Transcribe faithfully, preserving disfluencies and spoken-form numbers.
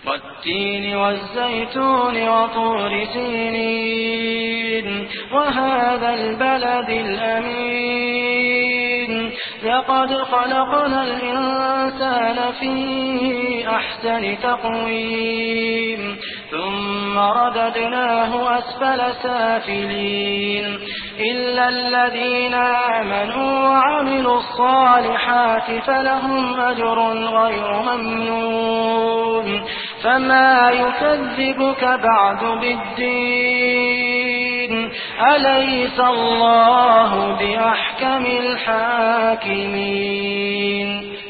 والتين والزيتون وطور سينين وهذا البلد الأمين لقد خلقنا الإنسان في أحسن تقويم ثم رددناه أسفل سافلين إلا الذين آمنوا وعملوا الصالحات فلهم أجر غير ممنون فما يكذبك بعد بالدين أليس الله بأحكم الحاكمين